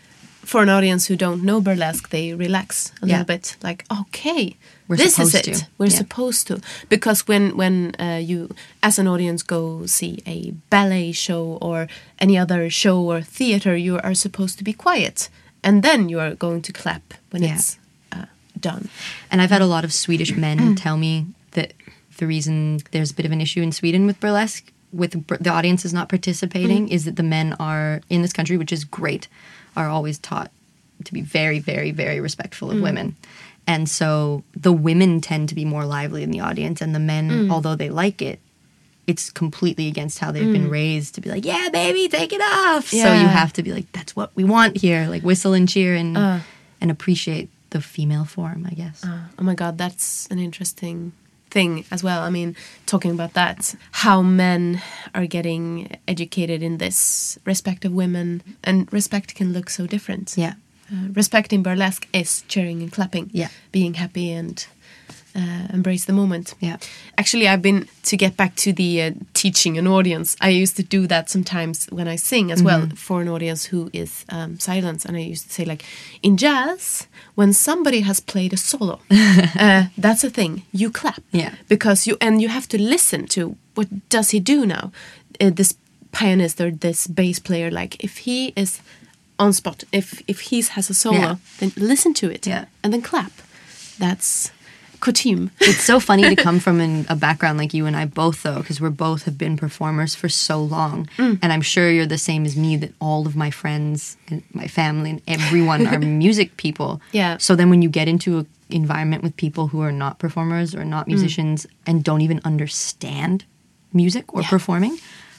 for an audience who don't know burlesque, they relax a little bit. Like, okay, this is it. We're supposed to. Because when you, as an audience, go see a ballet show or any other show or theater, you are supposed to be quiet. And then you are going to clap when it's done. And I've had a lot of Swedish men tell me that the reason there's a bit of an issue in Sweden with burlesque, with the audience is not participating, is that the men are, in this country, which is great, are always taught to be very, very, very respectful of women. And so the women tend to be more lively in the audience, and the men, although they like it, it's completely against how they've been raised to be like, yeah, baby, take it off. Yeah. So you have to be like, that's what we want here. Like, whistle and cheer and appreciate the female form, I guess. Oh my God, that's an interesting thing as well. I mean, talking about that, how men are getting educated in this respect of women, and respect can look so different. Yeah. Respect in burlesque is cheering and clapping, being happy and embrace the moment. Yeah. Actually, I've been, to get back to the teaching an audience, I used to do that sometimes when I sing as well for an audience who is silent. And I used to say, like, in jazz, when somebody has played a solo, that's a thing, you clap. Yeah. Because you have to listen to, what does he do now? This pianist or this bass player, like, if he is on spot, if he has a solo, then listen to it and then clap. That's coutume. It's so funny to come from a background like you and I both, though, because we both have been performers for so long. And I'm sure you're the same as me, that all of my friends and my family and everyone are music people. Yeah. So then when you get into an environment with people who are not performers or not musicians and don't even understand music or performing,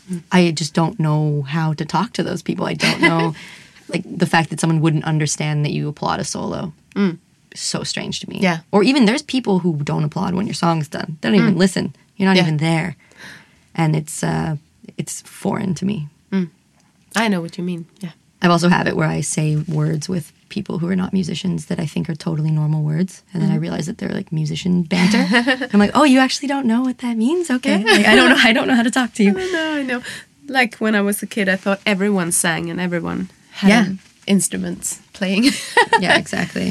I just don't know how to talk to those people. I don't know, like, the fact that someone wouldn't understand that you applaud a solo. So strange to me. Yeah. Or even there's people who don't applaud when your song's done. They don't even listen. You're not even there. And it's foreign to me. I know what you mean. Yeah. I've also had it where I say words with people who are not musicians that I think are totally normal words. And then I realize that they're like musician banter. I'm like, oh, you actually don't know what that means? Okay. Like, I don't know how to talk to you. I know. Like, when I was a kid, I thought everyone sang and everyone had instruments playing. Yeah, exactly.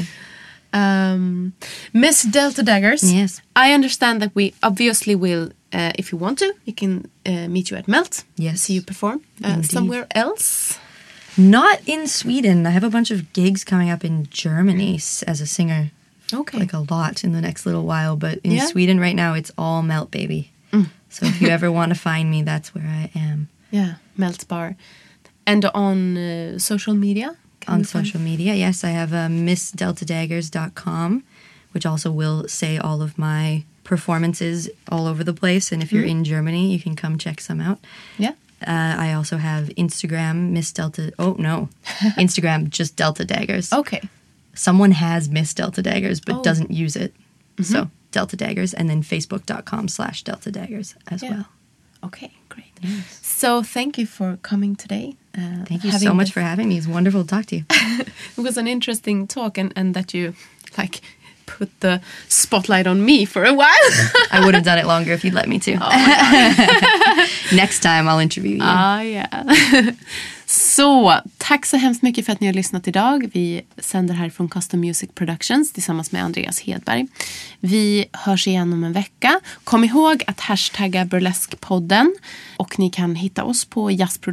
Miss Delta Daggers. Yes. I understand that we obviously will, if you want to, you can meet you at Melt. Yes. See you perform somewhere else. Not in Sweden. I have a bunch of gigs coming up in Germany as a singer. Okay. Like, a lot in the next little while. But in Sweden right now, it's all Melt, baby. So if you ever want to find me, that's where I am. Yeah, Melt Bar. And on social media? On social media, yes. I have missdeltadaggers.com, which also will say all of my performances all over the place. And if you're in Germany, you can come check some out. Yeah. I also have Instagram, Instagram, just Delta Daggers. Okay. Someone has Miss Delta Daggers, but doesn't use it. So, Delta Daggers, and then Facebook.com/Delta Daggers as well. Okay, great. Yes. So thank you for coming today. Thank you so much for having me. It's wonderful to talk to you. It was an interesting talk, and that you, like, put the spotlight on me for a while. I would have done it longer if you'd let me to. Oh my God. Next time I'll interview you. Yeah. Så, tack så hemskt mycket för att ni har lyssnat idag. Vi sänder här från Custom Music Productions tillsammans med Andreas Hedberg. Vi hörs igen om en vecka. Kom ihåg att hashtagga burleskpodden. Och ni kan hitta oss på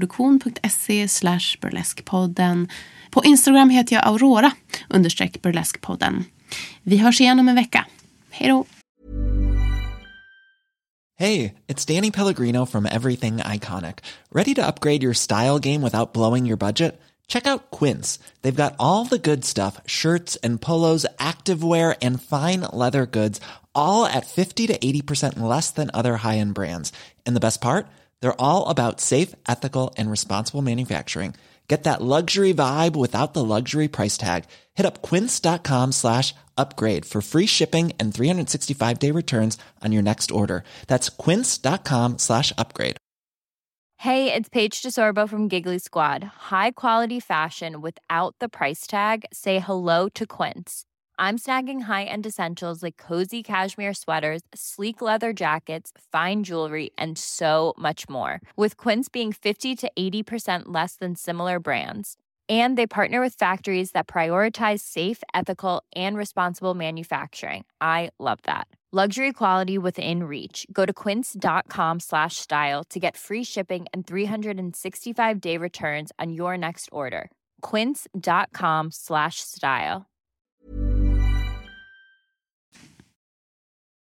jazzproduktion.se/burleskpodden. På Instagram heter jag Aurora_burleskpodden. Vi hörs igen om en vecka. Hej då! Hey, it's Danny Pellegrino from Everything Iconic. Ready to upgrade your style game without blowing your budget? Check out Quince. They've got all the good stuff, shirts and polos, activewear, and fine leather goods, all at 50 to 80% less than other high-end brands. And the best part? They're all about safe, ethical, and responsible manufacturing. Get that luxury vibe without the luxury price tag. Hit up quince.com/upgrade for free shipping and 365-day returns on your next order. That's quince.com/upgrade. Hey, it's Paige DeSorbo from Giggly Squad. High quality fashion without the price tag. Say hello to Quince. I'm snagging high-end essentials like cozy cashmere sweaters, sleek leather jackets, fine jewelry, and so much more. With Quince being 50 to 80% less than similar brands. And they partner with factories that prioritize safe, ethical, and responsible manufacturing. I love that. Luxury quality within reach. Go to quince.com/style to get free shipping and 365-day returns on your next order. Quince.com/style.